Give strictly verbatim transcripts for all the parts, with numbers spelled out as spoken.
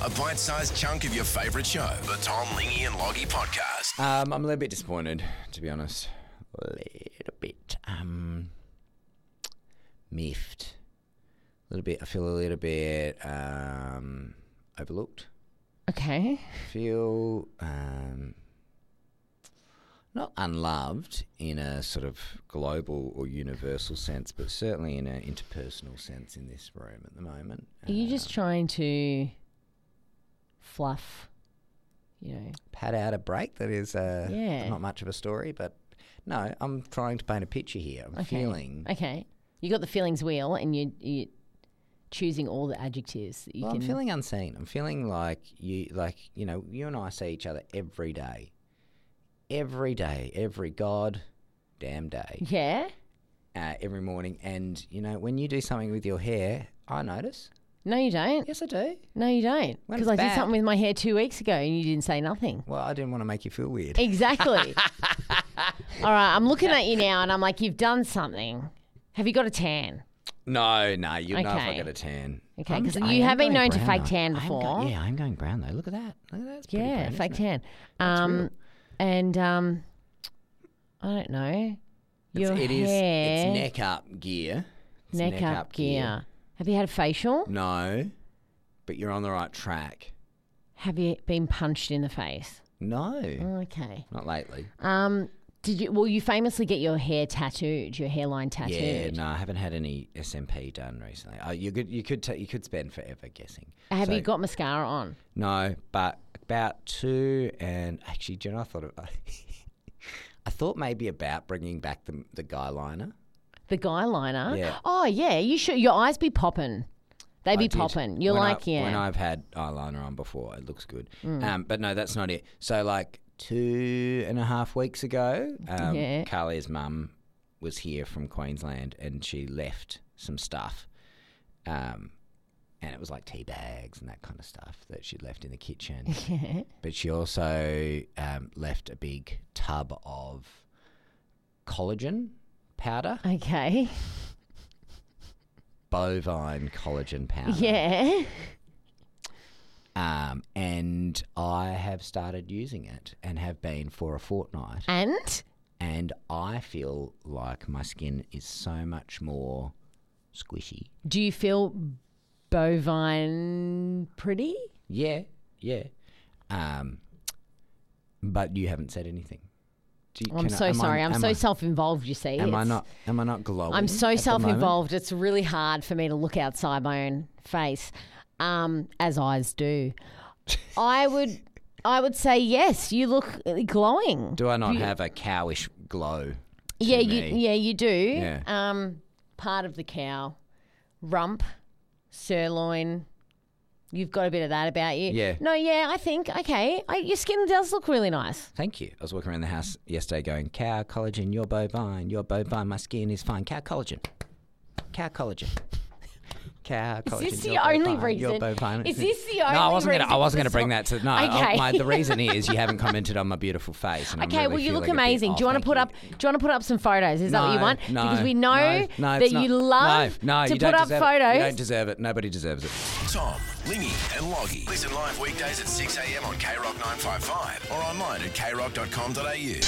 a bite-sized chunk of your favourite show, the Tom, Lingy and Loggy podcast. Um, I'm a little bit disappointed, to be honest. A little bit um, miffed. A little bit. I feel a little bit um, overlooked. Okay. I feel um, not unloved in a sort of global or universal sense, but certainly in an interpersonal sense in this room at the moment. Are you Uh, just trying to fluff, you know? pad out a break that is uh, Yeah. not much of a story, but no, I'm trying to paint a picture here. I'm Okay. feeling. Okay. You got the feelings wheel and you you choosing all the adjectives that you Well, can. I'm feeling unseen. I'm feeling like you, like you know, you and I see each other every day, every day, every god damn day, Yeah. uh, every morning. And you know, when you do something with your hair, I notice. No, you don't. Yes, I do. No, you don't. When Because it's I did bad. something with my hair two weeks ago and you didn't say nothing. Well, I didn't want to make you feel weird. Exactly. All right, I'm looking at you now and I'm like, you've done something. Have you got a tan? No, no, you'd know if I Okay. get a tan. Okay, I'm- 'cause I you am have been going known to brown, fake though. tan I am go- before. yeah, I'm going brown though. Look at that. Look at that. It's pretty Yeah, brown, fake isn't it? tan. That's Um, real. and um, I don't know. Your It's, it is. hair, It's neck up gear. It's neck, up gear. Have you had a facial? No, but you're on the right track. Have you been punched in the face? No, Okay. not lately. Um, did you? Well, you famously get your hair tattooed, your hairline tattooed. Yeah, no, I haven't had any S M P done recently. Oh, you could, you could, ta- you could spend forever guessing. Have So- you got mascara on? No, but about two and actually, do you know, I thought it, I thought maybe about bringing back the the guy liner. The guy liner. Yeah. Oh yeah, you should. Your eyes be popping. They I be did. popping. You're When I- like yeah. When I've had eyeliner on before, it looks good. Mm. Um, but no, that's not it. So like two and a half weeks ago, um, Yeah. Carly's mum was here from Queensland and she left some stuff. Um, and it was like tea bags and that kind of stuff that she'd left in the kitchen. Yeah. But she also um, left a big tub of collagen powder, Okay. bovine collagen powder. Yeah. Um, and I have started using it and have been for a fortnight. And And I feel like my skin is so much more squishy. do you feel bovine pretty? Yeah, yeah. Um, but you haven't said anything. Do you, I'm can I- so am I- sorry. I'm am so I- self-involved, you see. Am I It's- not? Am I not glowing? I'm so at the moment? self-involved. It's really hard for me to look outside my own face, um, as eyes do. I would, I would say yes. You look glowing. Do I not You- have a cowish glow? to Yeah, you, me? yeah, you do. Yeah. Um, part of the cow, rump, sirloin. You've got a bit of that about you. Yeah. No, yeah, I think okay. I, your skin does look really nice. Thank you. I was walking around the house yesterday going, cow collagen, you're bovine, you're bovine, my skin is fine. Cow collagen. Cow collagen. Cow Is collagen. this the you're only bovine, You're reason? bovine. Is this the No, I only wasn't gonna. reason I wasn't for gonna bring the that to. No, I- Okay. my, the reason is you haven't commented on my beautiful face. And I'm Okay, really well you look feeling a bit amazing. Do you off. want to Thank put up? Do you want to put up some photos? Is that what you No, want? No, because we know no, no, that it's you not- love no, no, to you put don't up deserve It. photos. You don't deserve it. Nobody deserves it. Tom, Lingy and Loggy. Listen live weekdays at six a.m. on K Rock nine five five or online at k rock dot com dot a u.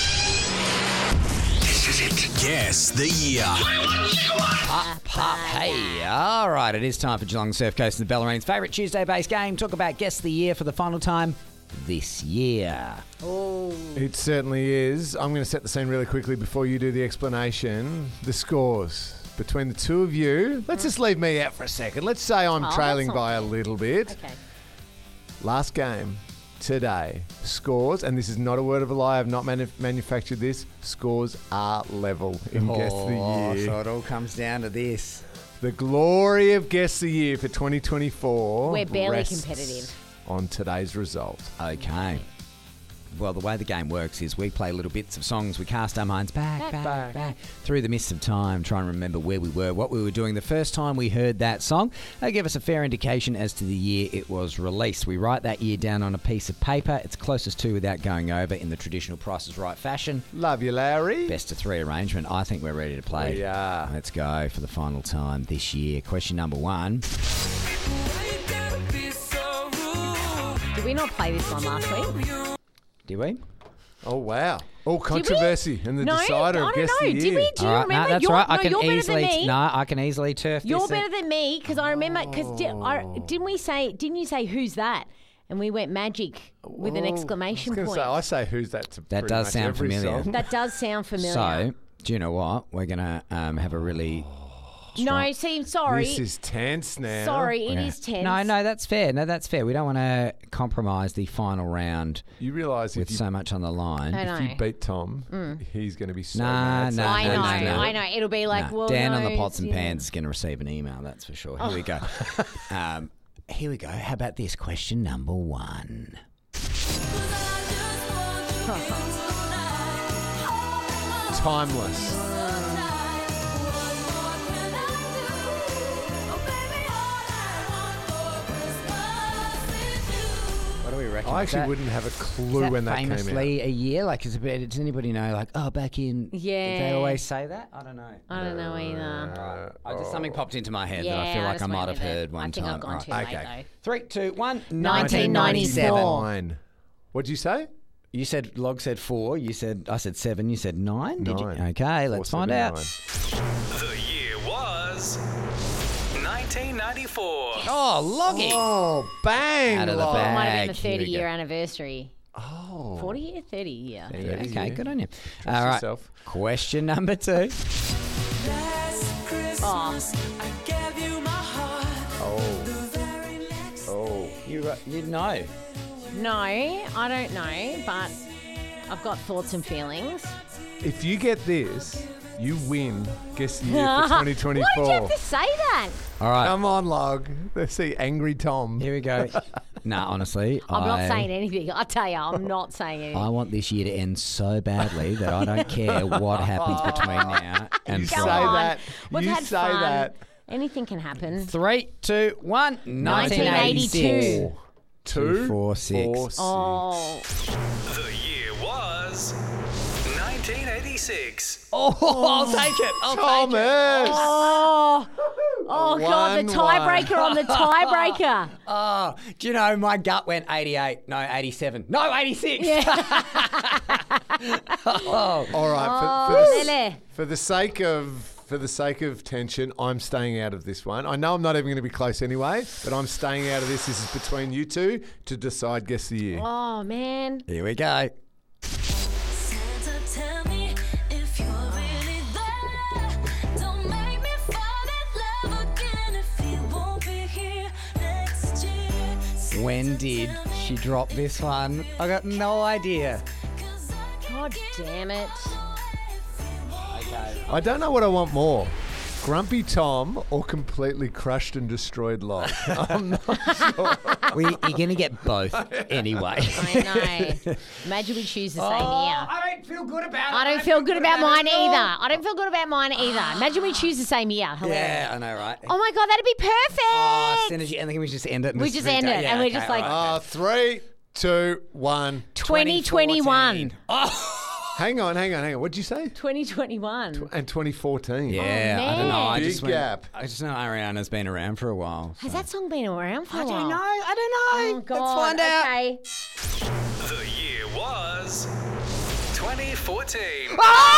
This is it. Guess the year. Pop, pop, hey. All right, it is time for Geelong Surf Coast and the Bellarine's favourite Tuesday-based game. Talk about Guess the Year for the final time this year. It certainly is. I'm going to set the scene really quickly before you do the explanation. The scores between the two of you. Let's just leave me out for a second. Let's say I'm Oh, trailing that's not by a little bit. Okay. Last game today. Scores, and this is not a word of a lie. I've not manu- manufactured this. Scores are level in Guess the Year. So it all comes down to this. The glory of Guess the Year for twenty twenty-four. We're barely rests competitive. on today's result. Okay. Well, the way the game works is we play little bits of songs. We cast our minds back, back, back, back. through the mists of time, try and remember where we were, what we were doing the first time we heard that song. They give us a fair indication as to the year it was released. We write that year down on a piece of paper. It's closest to without going over in the traditional Price is Right fashion. Love you, Larry. Best of three arrangement. I think we're ready to play. We are. Let's go for the final time this year. Question number one. we not play this one last week? Did we? Oh, wow. All controversy and the No, decider I of don't Guest know. of the Did Year. we? Do you All right, remember? no, that's you're, right. I no, can you're better easily. than me. No, I can easily turf You're this. better than me because I remember because did, I, didn't we say? Didn't you say who's that? And we went magic with an Oh, exclamation I was point. Say, I say who's that to That pretty does much sound every familiar. song. That does sound familiar. So, do you know what? We're gonna um, have a really. no, see, sorry, This is tense now. sorry, it Yeah. is tense. No, no, that's fair. No, that's fair. We don't want to compromise the final round You realise if with you, so much on the line. I know. if you beat Tom, he's going to be so Nah, mad. nah, I no, know, no, no. I know. It'll be like, Nah, well, Dan on no, the pots and you know. pans is going to receive an email. That's for sure. Here we go. um, here we go. How about this question number one? Timeless. What do we reckon? I Is actually that- wouldn't have a is clue that when that came out. famously a year? Like, is it, does anybody know? Like, oh, back in. Yeah. They always say that. I don't know. I don't know either. I just something popped into my head Yeah, that I feel like I just might went have with it. heard one I think time. I've gone Right. too Okay. late Three, two, one. nineteen ninety-four. Nine. What'd you say? You said Log said four. You said I said seven. You said nine. Did Nine. you? Okay, let's Four, find seven, out. nine. The year was nineteen ninety-four. Oh, Loggy. Oh, bang! Out of the Log. bag. Might have been the Here we thirty year go. anniversary. Oh. forty year, thirty year. There you go. Thirty Okay, year. good on you. Trust All right. yourself. Question number two. Oh, Oh. Oh. You you know. no, I don't know, but I've got thoughts and feelings. If you get this, you win Guess the Year for twenty twenty-four. Why did you have to say that? All right. Come on, Log. Let's see Angry Tom. Here we go. Nah, honestly, I'm I, not saying anything. I tell you, I'm not saying anything. I want this year to end so badly that I don't care what happens between now and You Go say Friday. on. that. We've you had say fun. that. Anything can happen. Three, two, one. nineteen eighty-two. Four. Two, Two, four, six. four, six. Oh, The year was nineteen eighty-six. Oh, I'll take it. I'll take it. Thomas! oh, oh God! The One, tiebreaker on the tiebreaker. Oh, do you know, my gut went eighty-eight. No, eighty-seven. No, eighty-six. All right, Oh, for, for, the, Lele. for the sake of for the sake of tension, I'm staying out of this one. I know I'm not even going to be close anyway, but I'm staying out of this. This is between you two to decide Guess the Year. Oh man. Here we go. Santa, tell me if you're really there. Don't make me fall in love again if you won't be here next year. When did she drop this one? I got no idea. God damn it. I don't know what I want more. Grumpy Tom or completely crushed and destroyed Log? I'm not sure. We, you're going to get both anyway. I know. Imagine we choose the same year. I don't feel good about it. I don't feel good about mine either. I don't feel good about mine either. Imagine we choose the same year. Hilarious. Yeah, I know, right? Oh my God, that'd be perfect. Oh, synergy. And then we just end it. And We just just end it, yeah, and we're okay, just like- all right. Uh, three, two, one. twenty twenty-one. Hang on, hang on, hang on. What'd you say? twenty twenty-one. And twenty fourteen. Yeah, Oh, I don't know. I man. just Big went, gap. I just know Ariana's been around for a while. Has so- that song been around for a I while? don't know. I don't know. Oh God. Let's find out. Okay. The year was twenty fourteen.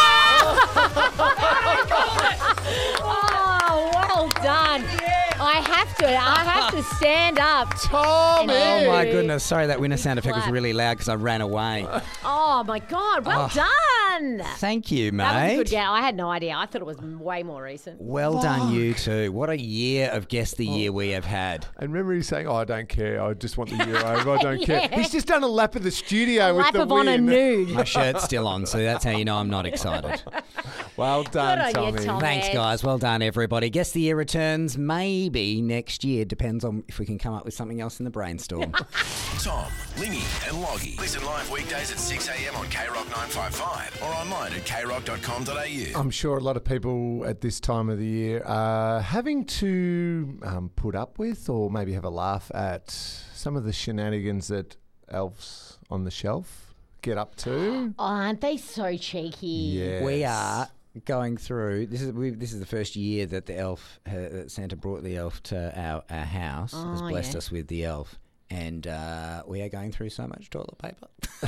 Oh, well done. I have to. I have to stand up. Tommy! Oh my Hey. goodness! Sorry, that winner sound effect was Clap. really loud because I ran away. Oh my God. Well done. Thank you, mate. That was a good game. I had no idea. I thought it was way more recent. Well done, you two. What a year of Guess the Year we have had. And remember he's saying, oh, I don't care. I just want the year over. I don't care. Yeah. He's just done a lap of the studio A with lap the of honor win. nude. My shirt's still on, so that's how you know I'm not excited. Well done, Good on you, Tommy. Tom. Thanks, Ed. guys. Well done, everybody. Guess the Year returns maybe next year. Depends on if we can come up with something else in the brainstorm. Tom, Lingy, and Loggy. Listen live weekdays at six a.m. on K Rock nine fifty-five or online at k rock dot com dot a u. I'm sure a lot of people at this time of the year are having to um, put up with or maybe have a laugh at some of the shenanigans that elves on the shelf get up to. Oh, aren't they so cheeky? Yes. We are going through. This is we, this is the first year that the elf, uh, that Santa brought the elf to our, our house. has Oh, blessed yeah. us with the elf, and uh, we are going through so much toilet paper.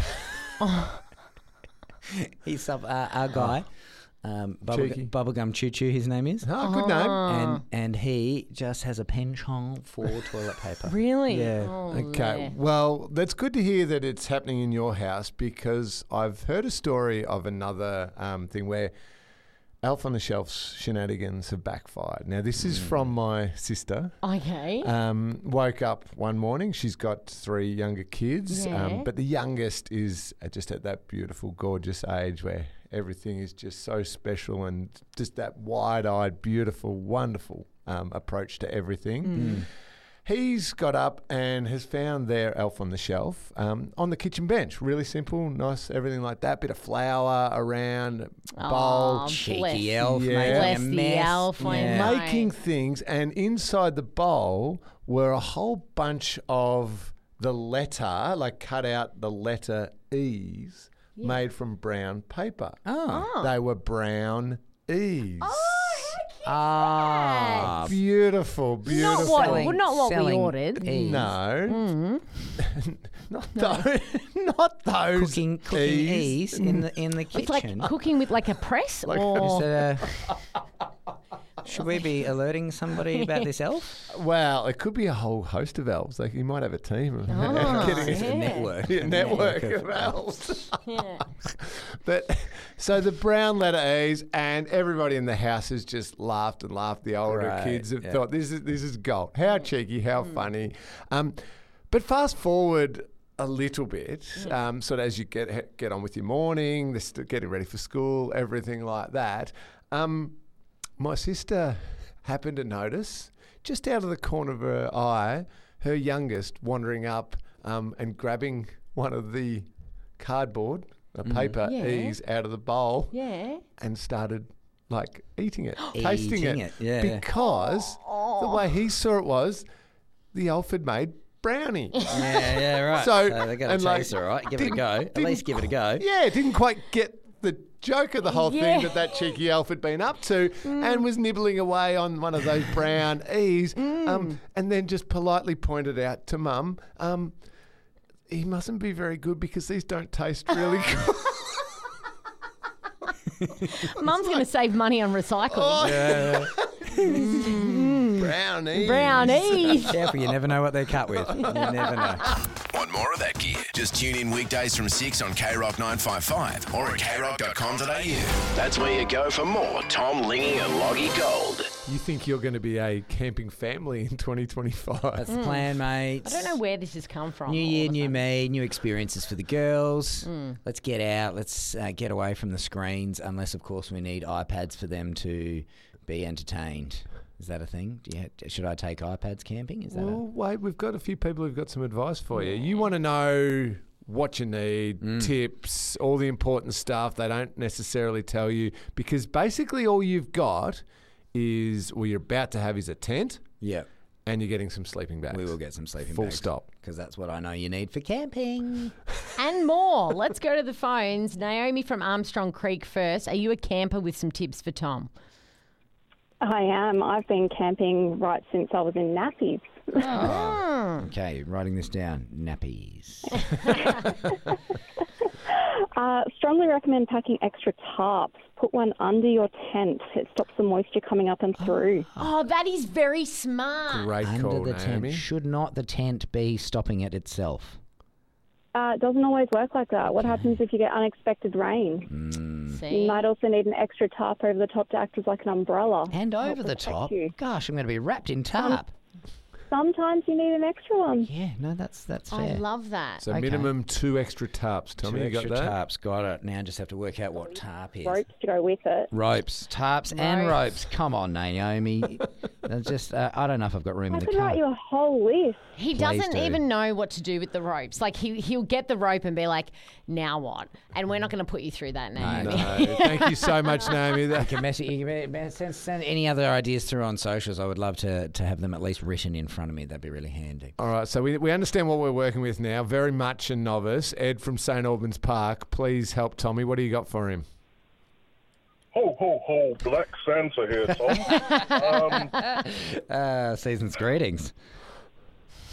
He's up, uh, our guy, um, Cheeky. Bubblegum, Bubblegum Choo Choo, his name is. Oh, good name. And and he just has a penchant for toilet paper. Really? Yeah. Oh, Okay, yeah. well, that's good to hear that it's happening in your house because I've heard a story of another um, thing where Elf on the Shelf's shenanigans have backfired. Now, this is from my sister. Okay. Um, woke up one morning. She's got three younger kids, Yeah. um, but the youngest is uh, just at that beautiful, gorgeous age where everything is just so special and just that wide-eyed, beautiful, wonderful um, approach to everything. He's got up and has found their Elf on the Shelf um, on the kitchen bench. Really simple, nice, everything like that. Bit of flour around, bowl. Aw, Cheeky bless- elf, Yeah. making Bless a the mess. elf, I Yeah. know. Making things, and inside the bowl were a whole bunch of the letter, like cut out the letter E's, made from brown paper. Oh. They were brown E's. Ah. Beautiful, beautiful. Not what, Selling- well, not what we selling ordered. E's. No, not those. Not those. Cooking, cooking E's. ease in the in the It's like kitchen. cooking with like a press Is or that a- should we be alerting somebody about this elf? Well, it could be a whole host of elves. Like you might have a team of Oh, getting It's a a Yeah. network. Yeah, a network of elves. But so the brown letter E's, and everybody in the house has just laughed and laughed. The older Right, kids have yeah. thought this is this is gold. How cheeky, how funny. Um, but fast forward a little bit, um, sort of as you get get on with your morning, this getting ready for school, everything like that. Um, my sister happened to notice just out of the corner of her eye, her youngest wandering up um, and grabbing one of the cardboard, a paper Yeah. E's out of the bowl yeah. and started like eating it, tasting Eating it. it, yeah. Because the way he saw it was the elf had made brownie. Yeah, yeah, right. So- So, they got and a like, taste, all right. Give it a didn't- go. At didn't least give it a go. Yeah, didn't quite get the joke of the whole Yeah. thing that that cheeky elf had been up to and was nibbling away on one of those brown E's um, and then just politely pointed out to Mum, um, he mustn't be very good because these don't taste really good. Mum's going to save money on recycling. brown E's. Brownies. Careful, you never know what they're cut with. You never know. Want more of that gear? Just tune in weekdays from six on K Rock nine five five or at k rock dot com dot a u. That's where you go for more Tom Lingy and Loggy Gold. You think you're going to be a camping family in twenty twenty-five? That's the plan, mate. I don't know where this has come from. New all year, of a new sudden. me, new experiences for the girls. Let's get out. Let's uh, get away from the screens, unless, of course, we need iPads for them to be entertained. Is that a thing? Do you ha- should I take iPads camping? Is that Well, wait, we've got a few people who've got some advice for you. You want to know what you need, tips, all the important stuff they don't necessarily tell you because basically all you've got is, well, you're about to have is a tent a... Yeah. and you're getting some sleeping bags. We will get some sleeping Full bags. stop. Because that's what I know you need for camping. And more. Let's go to the phones. Naomi from Armstrong Creek first. Are you a camper with some tips for Tom? I am. I've been camping right since I was in nappies. Okay, writing this down. Nappies. Uh, strongly recommend packing extra tarps. Put one under your tent. It stops the moisture coming up and through. Oh, that is very smart. Great Under call, the Naomi. tent. Should not the tent be stopping it itself? Uh, it doesn't always work like that. What happens if you get unexpected rain? You See? might also need an extra tarp over the top to act as like an umbrella. And to help over the protect top? you. Gosh, I'm going to be wrapped in tarp. Sometimes you need an extra one. Yeah, no, that's that's fair. I love that. So Okay. minimum two extra tarps. Two Tommy, you got extra that? tarps. Got it. Now I just have to work out what tarp is. Ropes to go with it. Ropes, tarps, and Ropes. ropes. Come on, Naomi. That's just uh, I don't know if I've got room I in the can write car. you a whole list. He Please doesn't do. even know what to do with the ropes. Like he he'll get the rope and be like, "Now what?" And we're not going to put you through that, Naomi. No, thank you so much, Naomi. That, You can message, you can send, send any other ideas through on socials. I would love to, to have them at least written in front of me. That'd be really handy. all right, so we, we understand what we're working with now. Very much a novice. Ed from Saint Albans Park, please help Tommy. What do you got for him? Ho, ho, ho, Black Santa here, Tom. um, Uh, season's greetings.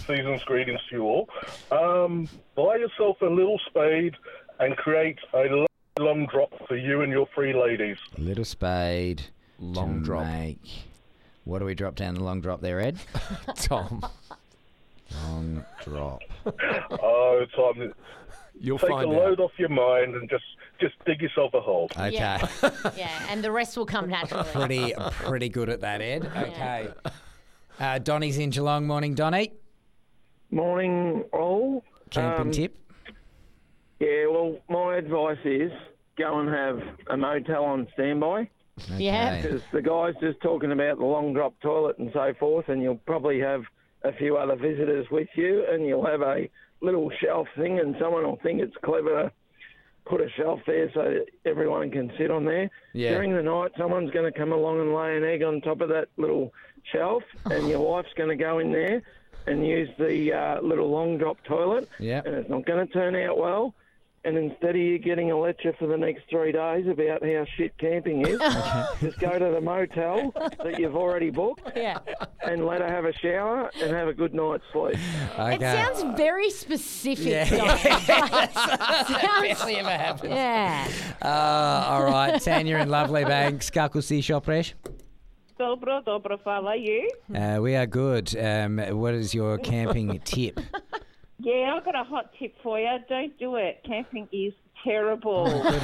season's greetings to you all. Um, buy yourself a little spade and create a lo- long drop for you and your three ladies. Little spade. Long to drop. Make. What do we drop down the long drop there, Ed? Tom, Long drop. Oh, Tom, you'll take a find load out. off your mind and just, just dig yourself a hole. Okay. Yeah. Yeah, and the rest will come naturally. pretty pretty good at that, Ed. Okay. Uh, Donnie's in Geelong. Morning, Donnie. Morning, all. Camping Um, tip. Yeah, well, my advice is go and have a motel on standby Yeah. Okay. because the guy's just talking about the long drop toilet and so forth, and you'll probably have a few other visitors with you, and you'll have a little shelf thing, and someone will think it's clever to put a shelf there so that everyone can sit on there. Yeah. During the night, someone's going to come along and lay an egg on top of that little shelf, and your wife's going to go in there and use the uh, little long drop toilet, Yeah. and it's not going to turn out well. And instead of you getting a lecture for the next three days about how shit camping is, just go to the motel that you've already booked Yeah. and let her have a shower and have a good night's sleep. Okay. It sounds very specific. Yeah. Donnie. Sounds- Barely ever happens. yeah. Uh, all right. Tanya in Lovely Banks. Kako si šopreš? Dobro, dobro, hvala you. Uh, we are good. Um, what is your camping tip? Yeah, I've got a hot tip for you. Don't do it. Camping is terrible.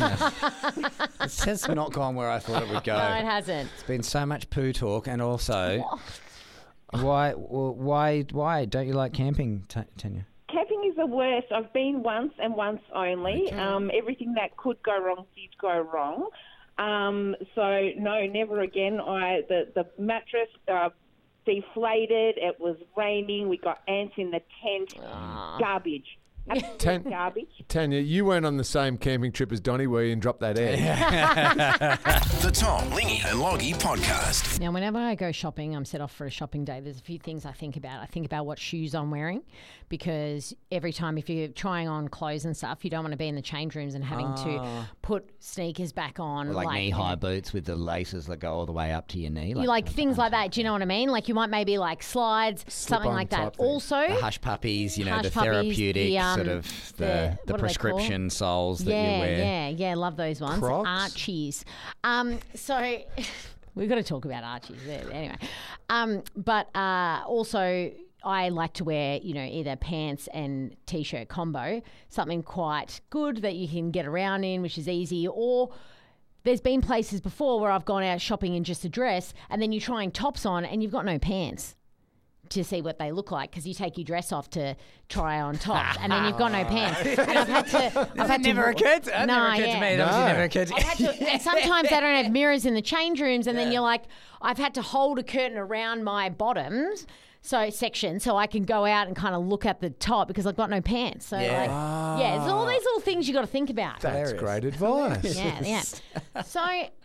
It's just not gone where I thought it would go. No, it hasn't. It's been so much poo talk, and also, why, well, why, why don't you like camping, Ta- Tanya? Camping is the worst. I've been once and once only. Um, everything that could go wrong did go wrong. Um, so no, never again. I the the mattress uh, deflated. It was raining. We got ants in the tent. Garbage. Absolute Tan- garbage. Tanya, you weren't on the same camping trip as Donnie, were you, and dropped that egg? The Tom, Lingy and Loggy Podcast. Now, whenever I go shopping, I'm set off for a shopping day. There's a few things I think about. I think about what shoes I'm wearing because every time if you're trying on clothes and stuff, you don't want to be in the change rooms and having to put sneakers back on. Like, you knee-high know, boots with the laces that go all the way up to your knee. You like things like that. Do you know what I mean? Like you might maybe like slides, something Slip-on like that. type thing. Also, the hush puppies, you know, Hush the puppies, therapeutic the, um, sort of the, the- the, what do they prescription soles that yeah, you wear. yeah, yeah. Love those ones. Crocs? Archies. Um, so we've got to talk about Archies there. Anyway, um, but uh, also I like to wear, you know, either pants and t-shirt combo, something quite good that you can get around in, which is easy, or there's been places before where I've gone out shopping in just a dress and then you're trying tops on and you've got no pants to see what they look like because you take your dress off to try on tops and then you've got no pants. And I've had to... I've had never to, occurred to, that no, never occurred yeah. to me. That obviously No. never occurred to I've had to, and sometimes they don't have mirrors in the change rooms, and then you're like, I've had to hold a curtain around my bottoms, so section, so I can go out and kind of look at the top because I've got no pants. So Yeah. like, yeah, there's all these little things you got to think about. That's Hilarious. great advice. Yeah, yeah. So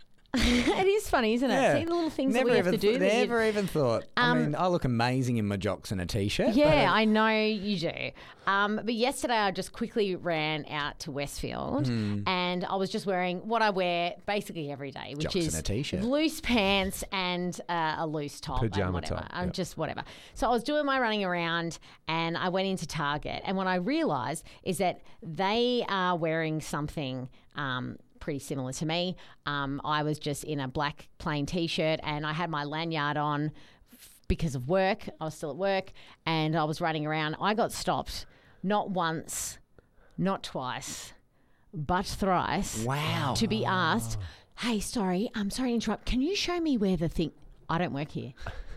it is funny, isn't it? Yeah. See the little things never that we have even to do. th- that you- never even thought. I Um, mean, I look amazing in my jocks and a t-shirt. Yeah, but, I know you do. Um, but yesterday I just quickly ran out to Westfield Hmm. and I was just wearing what I wear basically every day, which Jocks is and a t-shirt. loose pants and uh, a loose top and Pajama whatever. top, I'm yep. just whatever. So I was doing my running around and I went into Target and what I realised is that they are wearing something um, pretty similar to me. Um, I was just in a black plain t-shirt and I had my lanyard on because of work. I was still at work and I was running around. I got stopped not once, not twice, but thrice. Wow. To be asked, hey, sorry, I'm sorry to interrupt. Can you show me where the thing... I don't work here.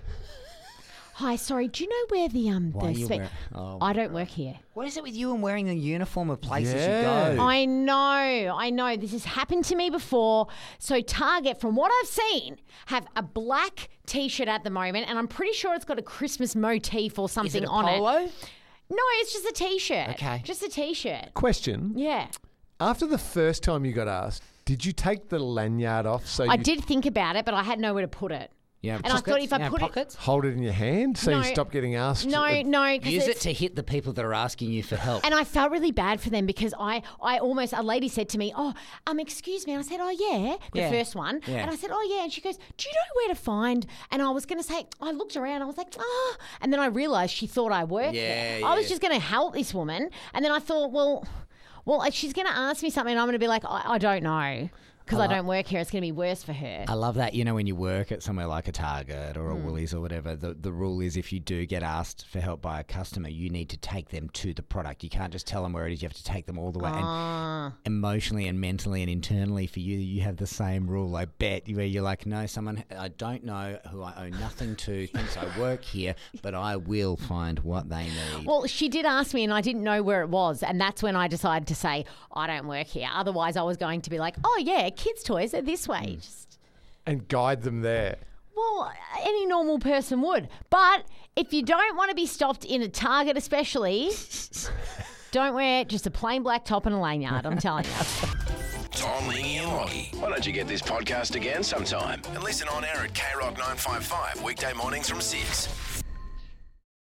Hi, sorry, do you know where the... um Why the are you spe- wearing- oh, I don't work here. What is it with you and wearing the uniform of places Yeah. you go? I know, I know. This has happened to me before. So Target, from what I've seen, have a black T-shirt at the moment, and I'm pretty sure it's got a Christmas motif or something Is it a on polo? it. No, it's just a T-shirt. Okay. Just a T-shirt. Question. Yeah. After the first time you got asked, did you take the lanyard off? So I you, did think about it, but I had nowhere to put it. Yeah, and I thought if I yeah, put pockets. Hold it in your hand so No. you stop getting asked. it, no, uh, no, 'cause Use it it's- to hit the people that are asking you for help. And I felt really bad for them because I, I almost, a lady said to me, oh, um, excuse me. And I said, oh, yeah, the Yeah. first one. Yeah. And I said, oh, yeah. And she goes, do you know where to find? And I was going to say, I looked around. I was like, ah. And then I realised she thought I worked Yeah, there. I was yeah. just going to help this woman. And then I thought, well, well, if she's going to ask me something, I'm going to be like, I, I don't know. Because I, I lo- don't work here, it's going to be worse for her. I love that. You know, when you work at somewhere like a Target or a Mm. Woolies or whatever, the, the rule is if you do get asked for help by a customer, you need to take them to the product. You can't just tell them where it is. You have to take them all the way. Ah. And emotionally and mentally and internally for you, you have the same rule, I bet, where you're like, no, someone I don't know who I owe nothing to thinks I work here, but I will find what they need. Well, she did ask me and I didn't know where it was. And that's when I decided to say, I don't work here. Otherwise, I was going to be like, oh, yeah, kids' toys are this way. Just, and guide them there. well, any normal person would. But if you don't want to be stopped in a Target especially, don't wear just a plain black top and a lanyard, I'm telling you. Tom, Lingy and Lockie. Why don't you get this podcast again sometime and listen on air at K Rock nine five five weekday mornings from six.